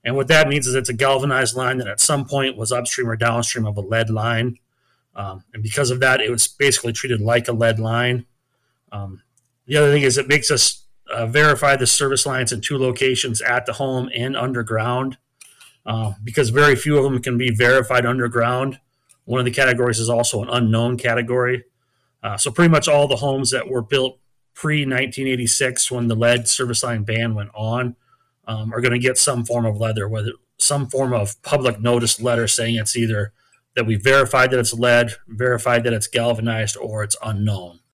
And what that means is it's a galvanized line that at some point was upstream or downstream of a lead line. And because of that, it was basically treated like a lead line. The other thing is it makes us verify the service lines in two locations, at the home and underground, because very few of them can be verified underground. One of the categories is also an unknown category. So pretty much all the homes that were built pre-1986, when the lead service line ban went on, are going to get some form of leather, whether some form of public notice letter saying it's either that we verified that it's lead, verified that it's galvanized, or it's unknown.